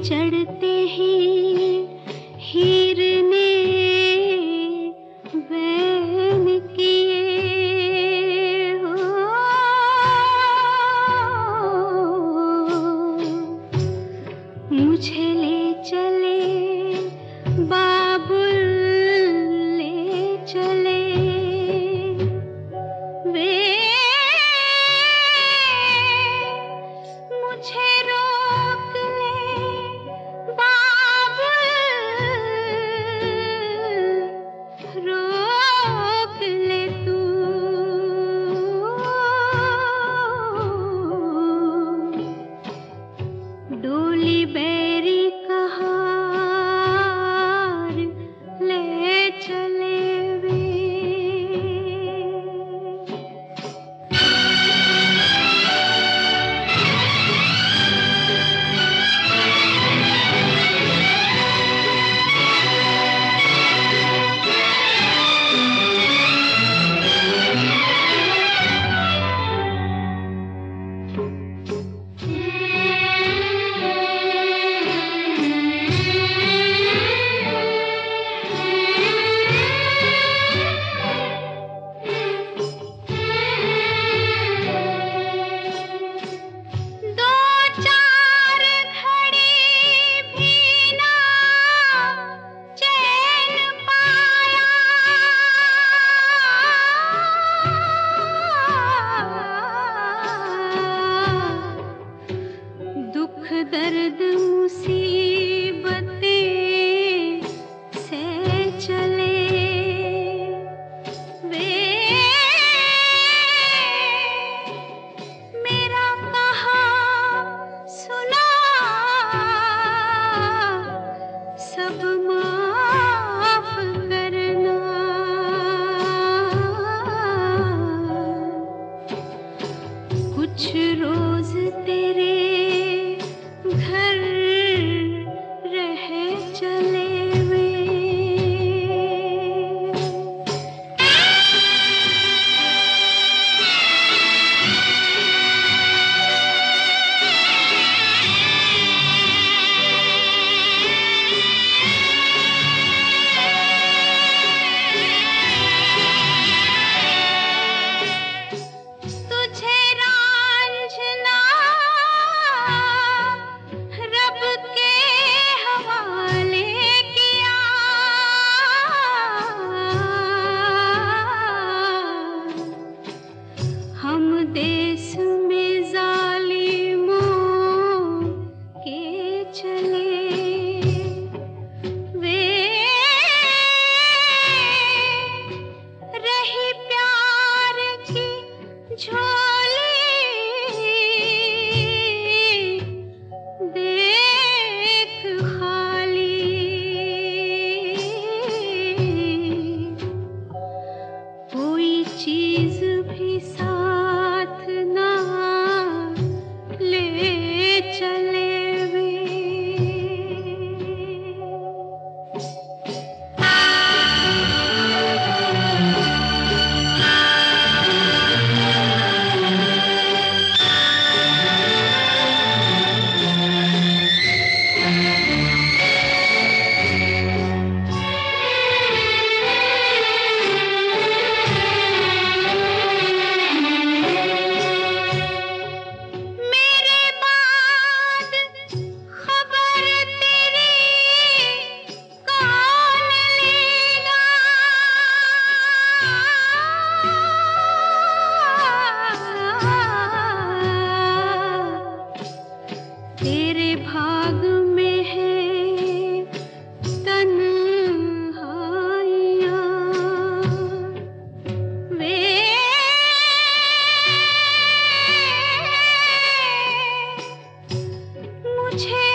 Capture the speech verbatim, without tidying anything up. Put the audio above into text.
चढ़ते ही हिरने बैन किए हो, मुझे ले चले बाबुल ले चले वे, मुझे रोक ले बाबुल, रोक ले तू। डोली बैरी कहार ले चले वे। दर्द मुसीबतें से चले वे, मेरा कहा सुना सब माफ करना। कुछ रोज तेरे घर रह चले वे। तुझे रांझना रब के हवाले किया, हम देश में जालिमों के चले वे, रही प्यार की झोली देख खाली। कोई चीज भी साथ ना ले चले वे। मेरे बाद खबर तेरी कौन लेगा, तेरे भाग में है तन्हाइयाँ वे, मुझे